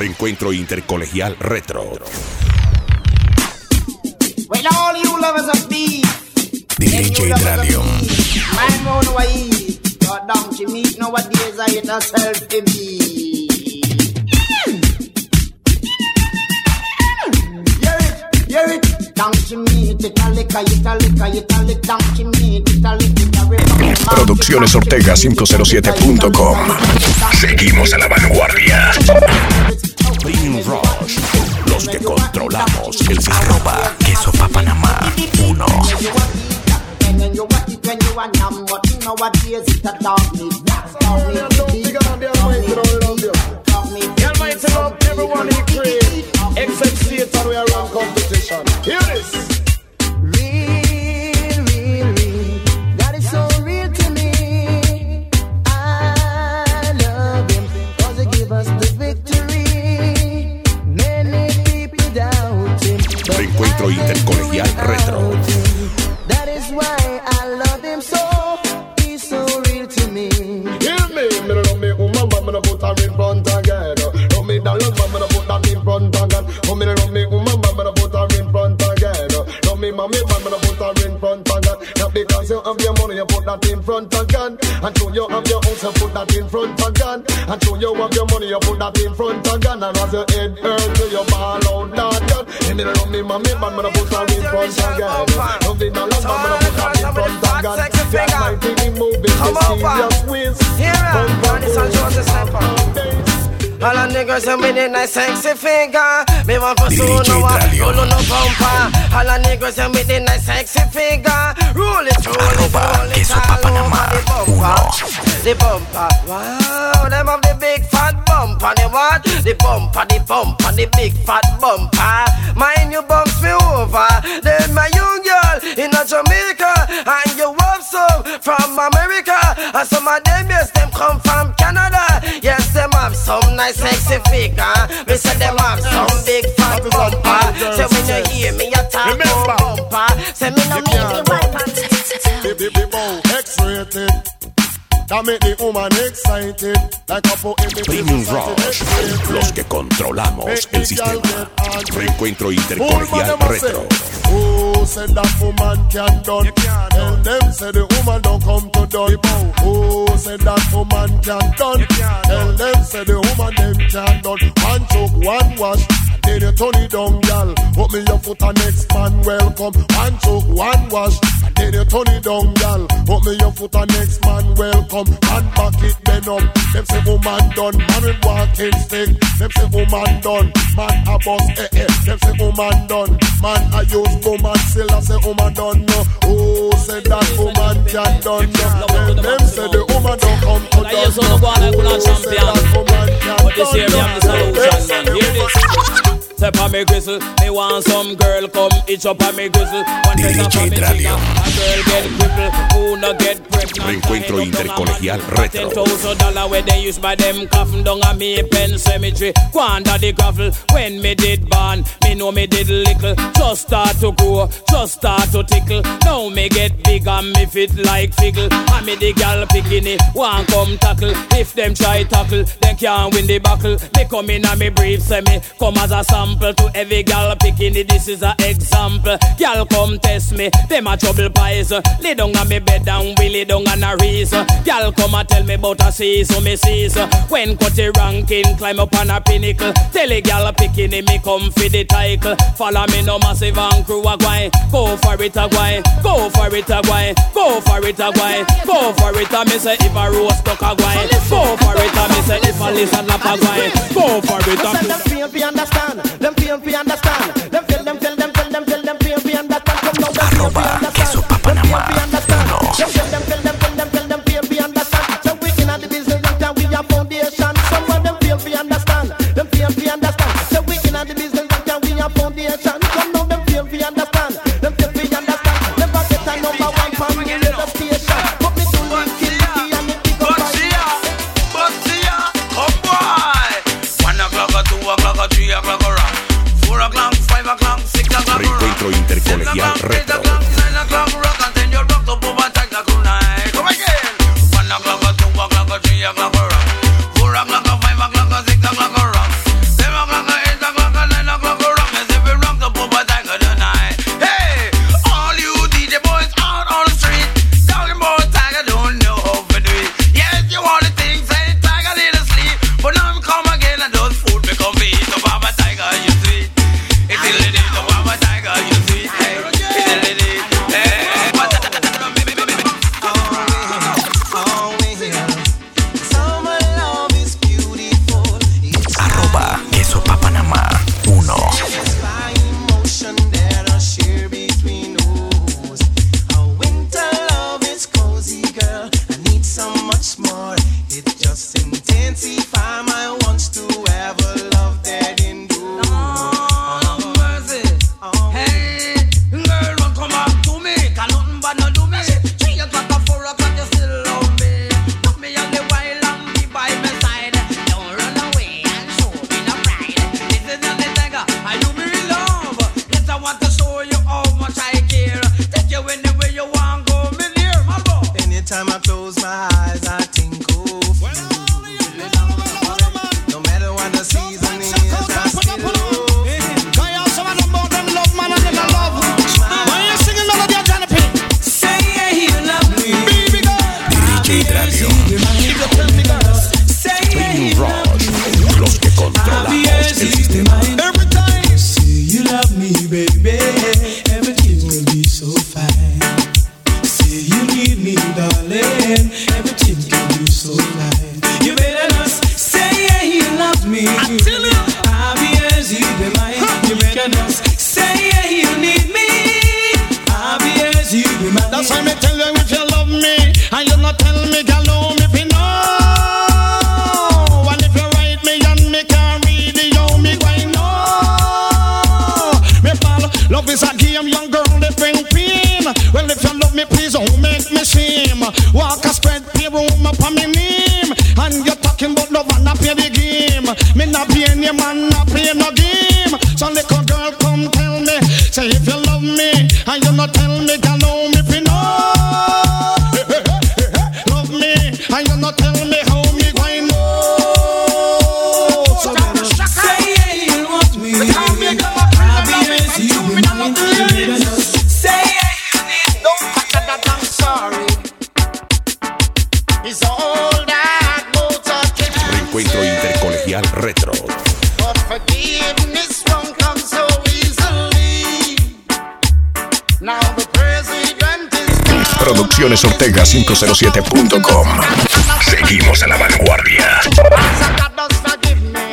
Reencuentro intercolegial retro. Well, all you lovers of beef, DJ Dralium. man know no I eat. God damn, she meat nowadays I eat herself to me. Hear it, damn she meat, italic, damn she meat, italic. Produccionesortega507.com. Seguimos a la vanguardia. Clean Rush, los que controlamos el sistema. Queso pa' Panamá 1. Everyone in crave, except Satan, we are on competition. Hear this. Real, that is so real to me. I love him, cause he give us the victory. Many people doubt him. Reencuentro intercolegial retro. That is why I love him so. He's so real to me. Hear me, me love me woman, but me no put her in front again. Love me down, but me no put her in front again. Oh, me love me woman, but me no put her in front again. Love me mommy, but me no put her in front again. Not because you have your money, you put that in front again. And so you have your house, you put that in front again. And so you have your money, you put that in front again. And as your head hurts, you ball out that girl. Me love me mommy, but me no put her in front again. Love me down, but me no put her in front again. That's my thing moving, mysterious ways. All the niggas are with a nice sexy figure. Me want for soon no bumper. All the niggas are with a nice sexy figure. Roll it all over the bumper. Wow, them have the big fat bumper. The what? The bumper, the big fat bumper. Mind you bumps me over. Then my young girl in a Jamaica, and you have some from America, and some of them yes them come from Canada. Yes, them have some nice sexy figure. Me say them have some big fat bumper. So when you hear me attack bumper, say me no make me wipe and X-rated. That make the woman excited. Like a po Clean Rush, los que controlamos el sistema. Reencuentro intercolegial retro. Who said that woman can done? Tell them say the woman don't come to done. Who said that woman can done? Tell them say the woman them can done. One choke, one wash, then you turn it down, gal. Put me your foot and next man welcome. One choke, one wash, then you turn it down, gal. Put me your foot and next man welcome. And back it bend up. Them say woman done, man with walking stick. Them say woman done, man a boss Them say woman done, man a use woman still I say woman done no. Who said that woman can done no? Them say the woman don't come to done no. Who said that woman can done no? Hear this. Step on me grizzle, me want some girl come itch up on me grizzle. One DJ Dralium. A girl get crippled, who no get pregnant. Reencuentro intercolegial retro. $10,000 where they use by them coffin down a me pen cemetery. Go under the gravel. When me did born, me know me did little. Just start to grow, just start to tickle. Now me get big and me fit like figgle. And me the gal bikini, one come tackle. If them try tackle, they can't win the battle. They come in and me brief, say me come as a sample. To every gal picking it, this is an example. Gal come test me, them a trouble pies. Lay down on me bed and we lay down on a reason. Gal come and tell me about a season, so me season. When cut the ranking, climb up on a pinnacle. Tell a gal picking it, me come for the title. Follow me no massive and crew a guy. Go for it a guy, go for it a guy, go for it a guy, go for it a me say if a roast stuck a guy. Go for it a me say if a lizard lap a guy. Go for it a me. Them feel we understand. Them feel we understand. Them feel we understand. Come now, them feel we understand. Queso pa' Panamá 1. Them feel we understand. So we inna the business and we have foundation. Some of them feel we understand. Them feel we understand. So we inna the business and we have foundation. Come now, them feel we understand. Them feel we understand. Never get a number one from the radio station. Put me to lead Killy and me pick up my But see ya, oh boy. 1 o'clock, 2 o'clock, 3 o'clock around. 4 o'clock, 5 o'clock, 6 o'clock. Reencuentro intercolegial retro. me. I'll be yours, you be mine. You can just say you need me. I'll be yours, you be mine. That's why me tell you if you love me, and you not tell me, girl, no, me fi know. And if you write me and me can't read it, yo, me going know. Me pal, love is a game, young girl, they bring pain. Well, if you love me, please don't make me shame. Walk a spread, pay room up on me name. And you're talking about love and not play the game. Me not play any man, not play no game. So little girl, come tell me, say if you love me, and you not tell me, girl, no, me fi know. Love me, and you not tell me how me going know. So say you want me. I'll be yours, you be mine. Say you need me. Don't touch that, I'm sorry. It's all that motor trip. Reencuentro intercolegial retro. But forgiveness won't come so easily. Now the president is down. Produccionesortega507.com. Seguimos a la vanguardia. God does forgive me.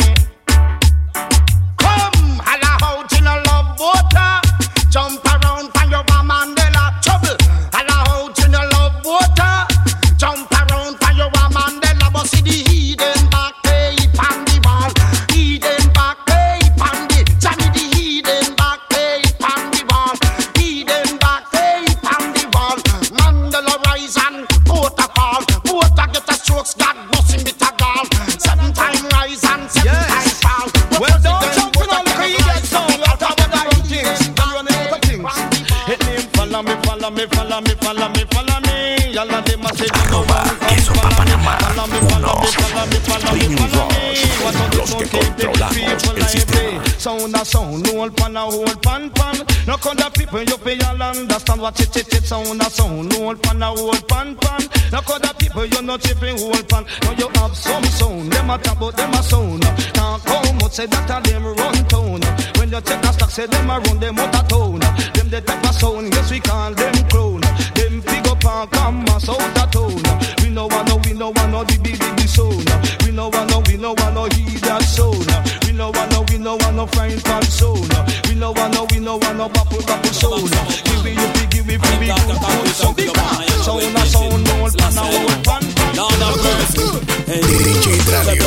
Come, holla out in a love water. Jump around for your Mandela trouble. Holla out in a love water. Jump around for your Mandela. But see the hidden back tape on the wall. Hidden back tape on the Johnny, the hidden back tape on the wall. Hidden back tape on the wall. Mandela rise and Porter fall. Porter get a strokes, God bless him with a gall. 7 times rise and 7 times fall. Well, don't jump in on the create sound. We're talking about things. I'm running out of things. Hit me, follow me, follow me, follow me, follow me, follow me. Y'all are the massive. Queso pa' Panamá. Uno. Los que controlamos el sistema. Sound a sound, hold pan a hold pan pan. No other people you pay all understand what it sound a sound, hold pan a hold pan pan. No other people you not chipping hold pan. Now you have some sound, them a talk about them a sound. Can't come out say that a them run town. When you take a stock say them a run them out of town. Them they take a sound, yes we call them clown. Them pick up and come us out of town. We no want no the big sound. We no want no hear that sound. We no want no frying pan sound. We no want no bubble sound. Give me good sound. Sound a sound, old pan a old pan. DJ Radio.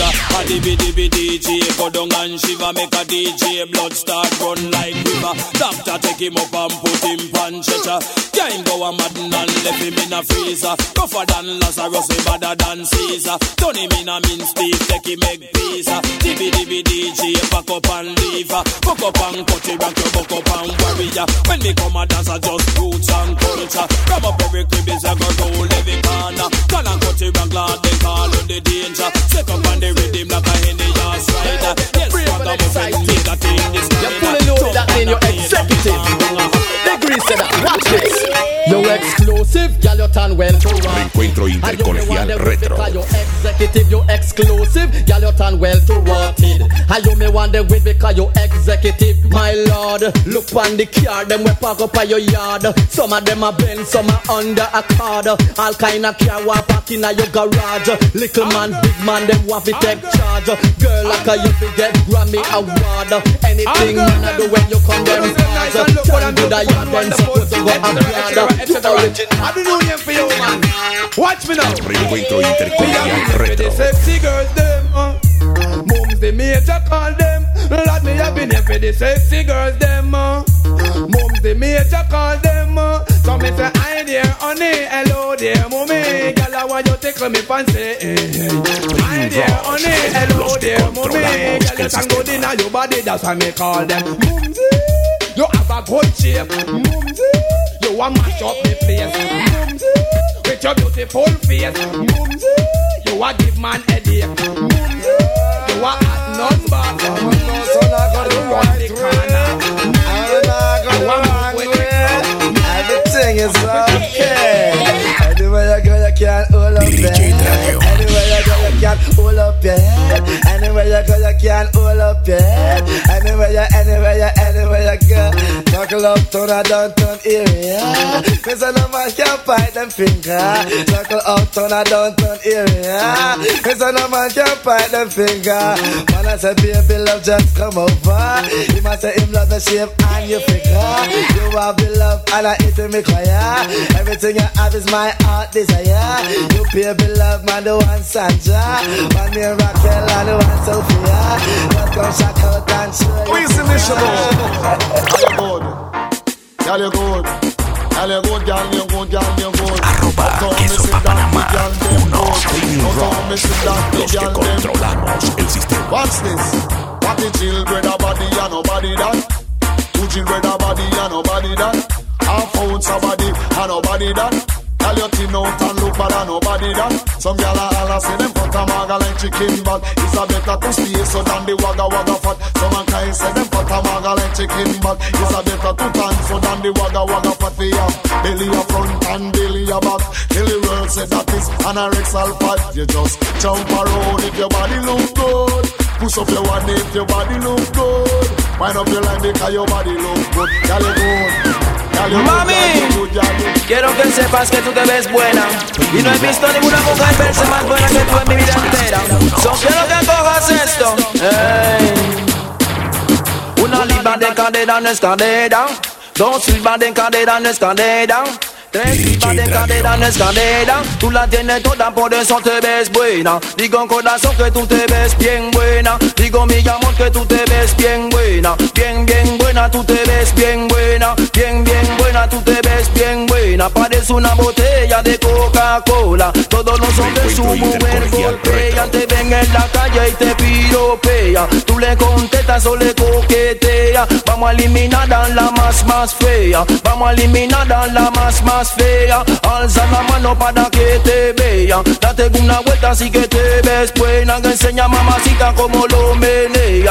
DJ go down and shiver, make a DJ blood start run like river. Doctor take him up and put him on stretcher. Can't go a madden and left him in a freezer. Tougher than Lazarus, better than Caesar. Turn him in a mince beef, take him egg pizza. DJ pack up and leave. Cook up and cut it, rock your buck up and warrior. When me come a dance, I just roots and culture. Grab up every crib, is a go roll every corner. Call and cut it, rock glad they call on the danger. Set up on the rhythm like a Henny ass rider. Yes, what I'm saying, make that thing this kind. You're fully loaded that in your executive. Degree said that, watch this. You're exclusive, girl, you turn well to one. Reencuentro intercolegial retro. You're executive, you're exclusive, girl, you turn well to wanted. And you may wonder with because you're executive, my lord. Look on the car, them we park up at your yard. Some of them are bent, some are under a card. All kind of car walk back in your garage. Little man, big man, them want to take charge. Girl, like you fi get Grammy award. Anything man I do when you come them cards. Turn to the yard, then suppose you go abroad. I've been doing it for you, man. Watch me now. Reencuentro intercolegial retro. Sexy girls, them. Mums the major call them. Lord, me have been here for the sexy girls, them. Mums the major call them. So me say, hi there, honey. Hello there, mommy. Girl, I want you to tickle me fancy. Hi there, honey. Hello there, mommy. Girl, you can go in your body. That's why me call them. Mumsy, you have a good shape. Mumsy, you want mash up the place. Mumsy, with your beautiful face. Mumsy, you want give man headache. Mumsy, you want hot number. So now go to run the corner. You want me with everything is okay. Anywhere you go, you can't hold up your head. Anywhere you go, you can't hold up your head. Anywhere you go, you you can't hold up your head. Anywhere you go. Knuckle up to the downtown area. Cause no man can fight them finger. Knuckle up to the downtown area. Cause no man can fight them finger. Man, I say baby love just come over. He must say him love the shape and your figure. You have the love and I eat me choir. Everything you have is my heart desire. You baby love man the one Sandra. Man me Raquel and the one Sophia. Just come shout out and show you. We see this show. Girl you good. Girl you good, girl you good, girl you good. @quesopapanamá 1. Los que controlamos el sistema. What's this? What the children a body and nobody that? Two children a body and nobody that? Half ounce a body and nobody that? Tell your thin out and look bad and nobody that. Some gyal a holla say them cut a maga like chicken bag. It's a better to stay so than the wagga fat. Some mankind say them cut a maga like chicken bag. It's a better to dance so than the wagga fat. We have belly a front and belly a back. Till the world say that is anorexal fat. You just jump around if your body look good. Push up your one if your body look good. Wind up your line because your body look good. Gyal you good. Mami, quiero que sepas que tú te ves buena y no he visto ninguna mujer verse más buena que tú en mi vida entera. So quiero que cojas esto. Una libra de cadera no es cadera. 2 libras de cadera no es cadera. 3 libras de cadera no es cadera. Tú la tienes toda, por eso te ves buena. Digo corazón que tú te ves bien buena. Digo mi amor que tú te ves bien buena. Bien buena, tú te ves bien buena. Bien buena, tú te ves bien buena. Parece una botella de Coca-Cola. Todos los hombres su mujer golpean. Te ven en la calle y te piropea. Tú le contestas o le coqueteas. Vamos a eliminar a la más fea. Vamos a eliminar a la más fea. Alza la mano para que te vean. Date una vuelta así que te ves buena. Que enseña mamacita como lo menea.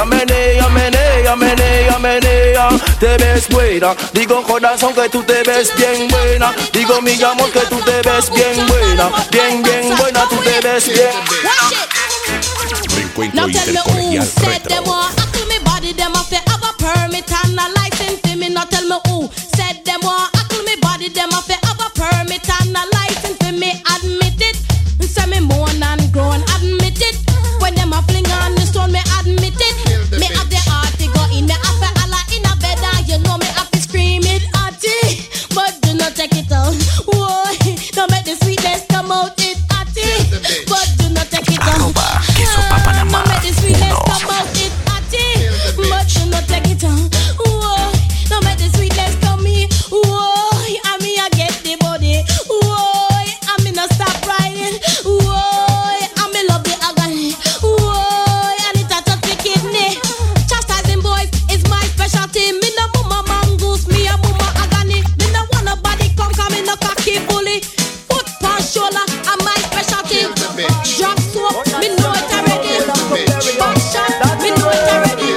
Menea. Te ves buena. Digo corazón que tú te ves bien buena. Digo mi amor que tú te ves bien buena. Bien buena, tú te ves bien. Reencuentro intercolegial retro. Them off the have a permit and a license for me. Not tell me who said them want ackle me body. Them off the have a permit and a license for me. Admit it. Say me moan and groan. Admit it. When them a fling on the stone, me admit it. Me have the heart to go in. Me have to holla in a bed and you know me have to scream it hearty. But do not take it out. Whoa, don't make the sweetness come out it hearty. But do not take it out. @quesopapanamá Don't make the sweetness come out it. But you not take it on. Whoa, don't make the sweetness come me. Whoa, I mean I get the body. Whoa, I mean I stop riding. Whoa, I mean love the agony. Whoa, and it a touch the kidney. Chastising boys is my specialty. Me no mama mongoose, me a mama agony. Me no want nobody come me no cocky bully. Foot pan shoulder, I'm my specialty. Drop soap, me know it already. Back shot, me know it already.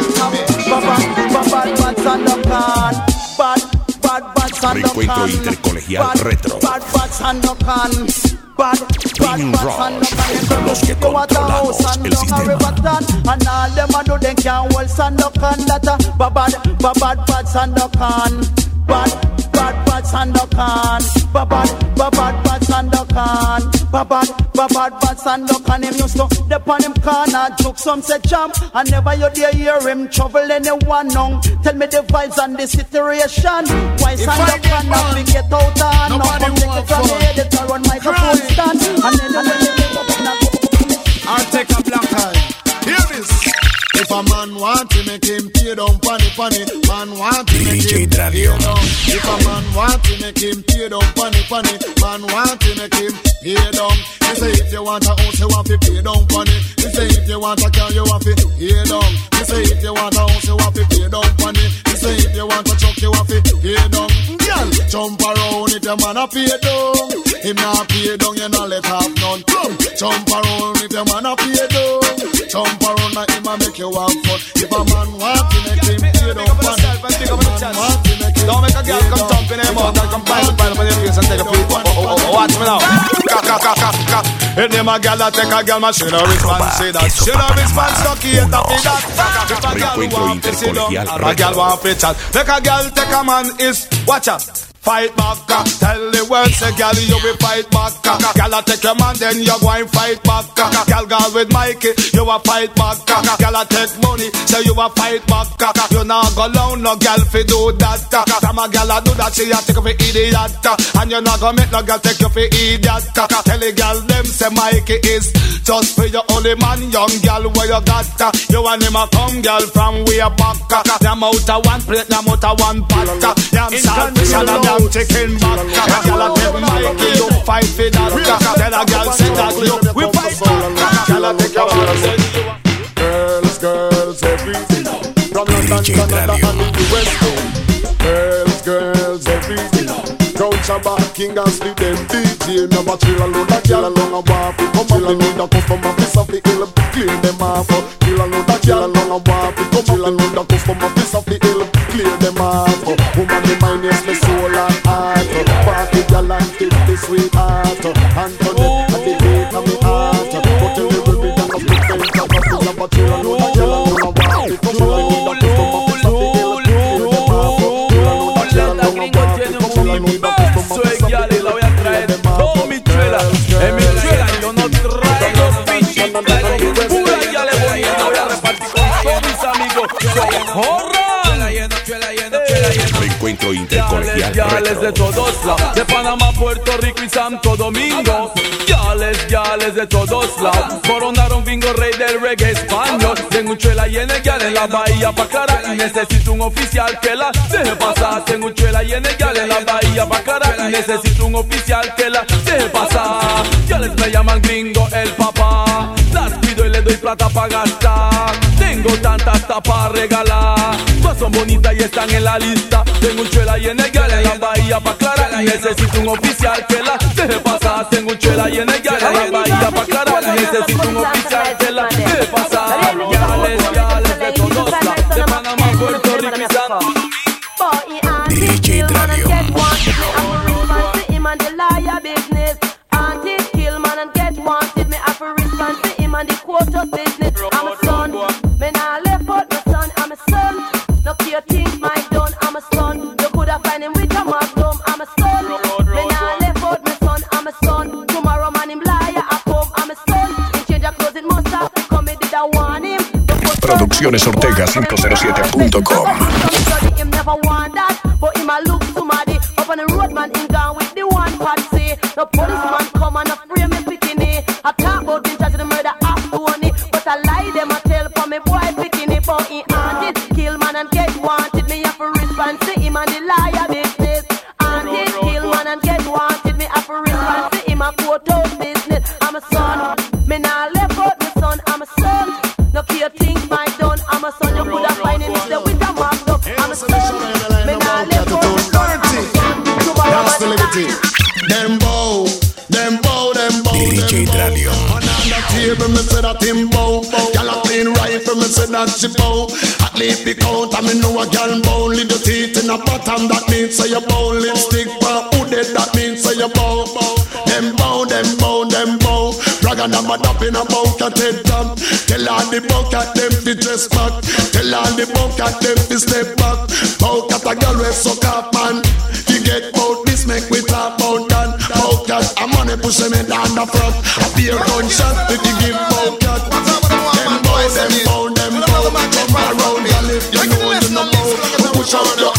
Reencuentro intercolegial retro. Spinning Rush. Los que controlamos el sistema. And all them a do them can't hold Sandokan. That a bad Sandokan. Bad Sandokan. Bad Sandokan. Bad Sandokan. Him used to dip on him corner, took some say jump, and never you dare hear him trouble anyone now. Tell me the vibes and the situation. Why Sandokan not be get out and now come take it from the editor on microphone stand. And then when they live up in a I'll take a black eye. Hear this. If a man want to make him pay down funny. Man want to make him pay down. If a man want to make him pay down funny. Man want to make him pay down. He say if you want a house you want to pay down funny. He say if you want a car you want to pay down. He say if you want a house you want to pay down funny. He say if you want a truck you want to pay down. Girl, jump around if your man a pay down. Him not pay down you not let have none. Jump around if your man a pay down. Jump around like him a make you have fun. If a man want to make him pay no fun, don't make a girl come thump in her mouth and come pile up on your face and take a piece. Watch me now. If them a girl that take a girl, man, she no respond. Say that she no respond, stuck here to be that. If a girl want to sit down, or a girl want to chat, make a girl take a man is watch out. Fight back, tell the world, say girl you will fight back. Girl I take your man, then you go and fight back. Girl go with Mikey, you will fight back. Girl I take money, say you will fight back. You not go down, no girl fi do that. Some a girl a do that, she a take you for idiot. And you not go make no girl take you for idiot. Tell the girl them say Mikey is just for your only man, young girl where you got. You and him a come girl from way back. Them out of one plate, them out of one pot. Them selfish and I'm chicken back. Girl a take Mikey, you fight for that. Tell a girl say that you we fight back. Girl a take your man, say you. Girls everything. From London, Canada and the West Coast. Girls everything. Crown Shabbat, King and Sleep, them DJ. Never chill alone, that girl alone a walk. Come chill alone, that customer piece of the hill. Clean them off. Chill alone, that girl alone a walk. Come chill alone, that customer piece of the hill. Clear them off. Woman, the mind is my soul and heart. Party girl and keep the sweetheart. Antoinette, at the gate of my heart. But tell me we'll be done up with friends. But chill alone, that girl alone a walk. Come chill alone, that customer piece of the hill. Clear them off. Chill alone, that girl alone a walk. Come chill alone, that Soy gale, la voy a traer todo mi chuela. En mi chuela yo no traigo pichi, traigo pura gale bonita. Voy a repartir con todos mis amigos. Soy jorra. Reencuentro intercolegial Yales de todos lados, de Panamá, Puerto Rico y Santo Domingo. Yales de todos lados, coronaron bingo, rey del reggae español. Tengo un chuela y en el yal en la bahía pa' cara. Necesito un oficial que la deje pasar. Tengo un chuela y en el yal en la bahía pa' cara. Necesito un oficial que la deje pasar. Yales me llaman gringo, el papá. Las cuido y le doy plata pa' gastar. Tengo tantas tapas regalar. Todas son bonitas y están en la lista. Tengo un chuela y en el yal en la bahía pa' clara. Necesito un oficial que la deje pasar. Tengo un chuela y en el yal en la bahía pa' clara. Necesito un oficial que la deje pasar. Yales de todos lados, de Panamá, Puerto Rico y Santo Domingo. DJ Dralion. I'm a son, me nah left out my son. I'm a son, no care things my done. I'm a son, you coulda find him with a magnum. I'm a son, me nah left out my son. I'm a son, tomorrow man him liar at home. I'm a son, he change your clothes, it must have to come. It did I want him. Producciones Ortega 507.com. Him never want that, but him a look somebody up on the road man. Him gone with the one part say. No policeman come and a frame me bikini. I talk about the judge the murder after one. I lie them a tell for me boy picking it, but he haunted. Kill man and get wanted. Me have to respond to him and the liar business. Haunted, kill man and get wanted. Me have to respond to him and quote out business. I'm a son, me nah left out my son. I'm a son, no care things my done. I'm a son, you coulda find him there with a mark up. I'm a son, me nah left out my son. That's the liberty. Them bow. DJ Dralion. Table, me say that him bow. Gyal a clean rifle, me say that she bow. At least the count, I me know a gyal bow. Leave your teeth in a bottom, that means say you bow. Lipstick for who dead, that means say you bow. Them bow. Brag and I'm a dap in a bunker head top. Tell all the bunker them to dress back. Tell all the bunker them to step back. Bunker a gyal we suck up man. You get bout this, make we talk about that. Bunker a money push them in down the front. A beer gunshot if you give bunker. Them boys, them bow. Come around and if you know you know bow. Push out your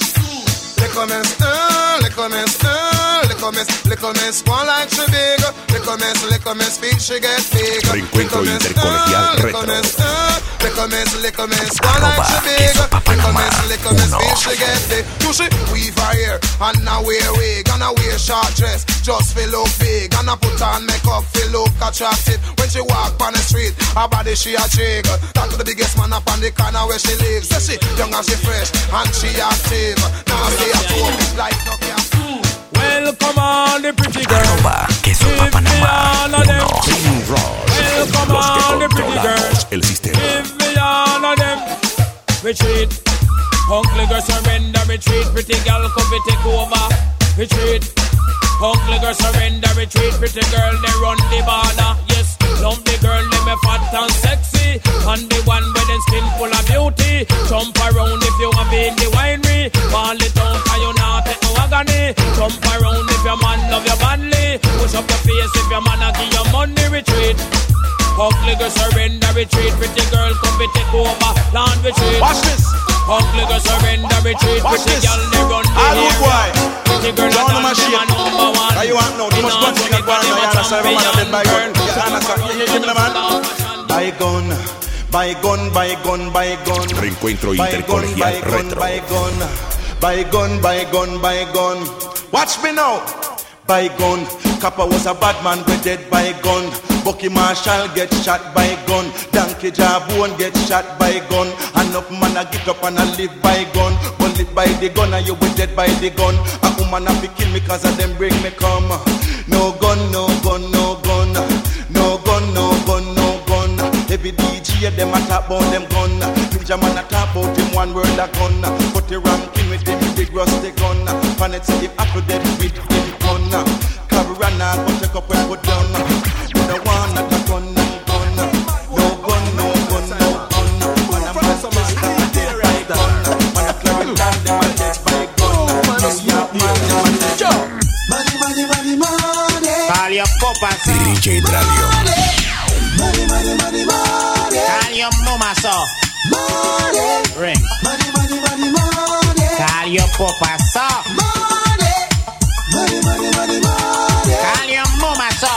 Little miss, one like she big. Little miss, feel she get big. Reencuentro intercolegial retro. Little miss, one like she big. Little miss, feel she get big. You she weave her hair and now wear wig and I wear short dress just feel look big and I put on makeup feel look attractive. When she walk on the street, her body she a jiggle. Talk to the biggest man up on the corner where she lives. Say she young and she fresh and she active. Now stay at home like no care. Welcome on the pretty girl. Queso Papa Panamá 1. Welcome on the pretty girl. El sistema. all of them. Retreat. Hungry girl surrender, retreat. Pretty girl come to take over. Retreat. Hungry girl surrender, retreat. Pretty girl they run the border. Yes, love the girl they me fat and sexy. And the one with them skin full of beauty. Jump around if you want be in the winery. Ball it down 'cause you not take no agony. Jump around if your man love you badly. Push up your face if your man a give you money. Retreat. Ugly girl surrender, retreat. Pretty girl come to take over. Land retreat. Watch this. Ugly girl surrender, retreat. Watch Pretty this. girl they run the area. Pretty girl Down the and machine. them a number one. You want now too much country that going on. You understand? Man, I'm dead by gun. You understand? You hear me, man? By gun, by gun, by gun, by gun. Reencuentro By gun, intercolegial by gun, retro. by gun. By gun, by gun, by gun. Watch me now. By gun. Kappa was a bad man, we dead by gun. Bucky Marshall get shot by gun. Donkey Jabone get shot by gun. Enough man a get up and a live by gun. But live by the gun and you will dead by the gun. A woman a be kill me cause of them bring me come. No gun, no gun, no gun. No gun, no gun, no gun. Every DJ them a talk about them gun. Ninja man a talk about him one word a gun. Put the ranking with him big rusty gun. Planet say him after dead with him gun. Cabrana go take up and put down. You don't want not a gun, no gun. No gun, no gun, no gun. Man a man some start dead by gun. Man a clear it down them a dead by gun. No yap man them a dead. Money, money, money, money. Call your papa, DJ Draglio. Money, money, money, money. Call your mama, so. Money. Ring. Money, money, money, money. Call your papa, so. Money. Money, money, money, money. Call your mama, so.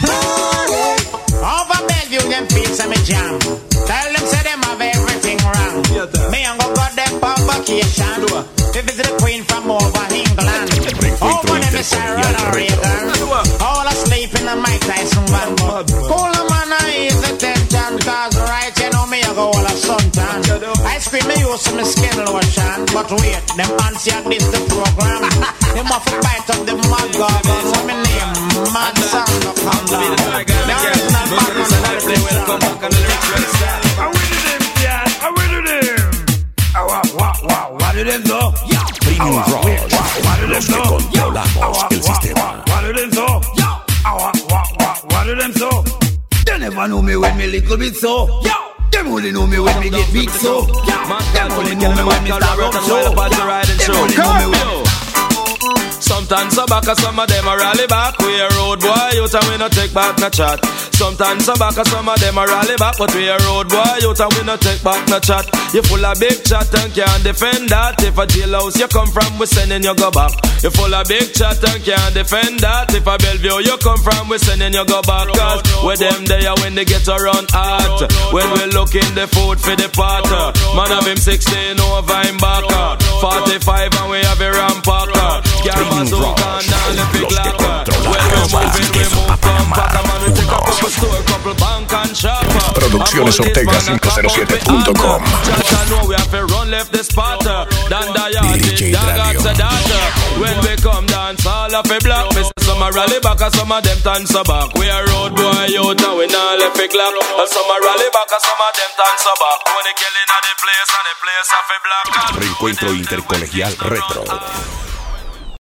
Money. Over Bellevue, them beats and me jam. Tell them say them have everything wrong. Me and go got them for vacation. They visit the queen from over England. Over them is Ronald Reagan. All asleep in the Mike Tyson van. Cool man, I ease the tension. Cause right, you know me, I go all a suntan. Ice cream, me use some skin lotion. But wait, them fancy at this the program. Them off a bite of the mud goggles. So me name, Mad Sound of Honda. The original Batman and everything. Welcome back on the lyrics. I win them, yeah, I win them. What did them do? Premium Ross, los que controlamos el sistema. What did them do? What did them do? They never know me when me little bit so. Them only know me when me get big so. Them only know me when me start up so. Them only know me when. Sometimes so back, some of them a rally back. We a road boy, you and we no take back no chat. Sometimes so back, some of them a rally back, but we a road boy, you and we no take back no chat. You full of big chat and can't defend that. If a jailhouse you come from, we sending you go back. You full of big chat and can't defend that. If a Bellevue you come from, we sending you go back. Cause with them there when they get around hot. When we look in the food for the pot. Man have him 16 over him back. 45 and we have a rampacker. Premium Ross, los que controlamos el sistema. Producciones Ortega 507.com. DJ Draglio. When we come dance, all of a block. Some a rally back and some of them dance back. We a road boy out and we not left a glock. And some a rally back and some of them dance back. When they killing at the place and the place of a block. Reencuentro intercolegial retro.